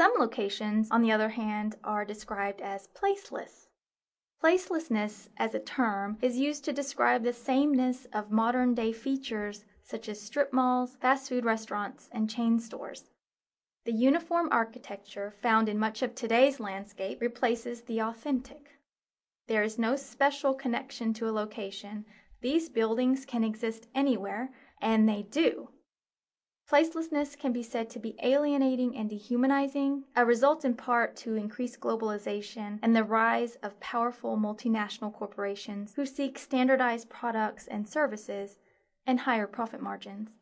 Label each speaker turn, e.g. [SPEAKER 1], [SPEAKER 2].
[SPEAKER 1] Some locations, on the other hand, are described as placeless. Placelessness as a term is used to describe the sameness of modern-day features such as strip malls, fast food restaurants, and chain stores. The uniform architecture found in much of today's landscape replaces the authentic. There is no special connection to a location. These buildings can exist anywhere, and they do. Placelessness can be said to be alienating and dehumanizing, a result in part to increased globalization and the rise of powerful multinational corporations who seek standardized products and services and higher profit margins.